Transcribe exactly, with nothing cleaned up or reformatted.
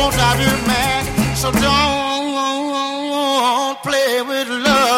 gonna drive you mad. So don't play with love.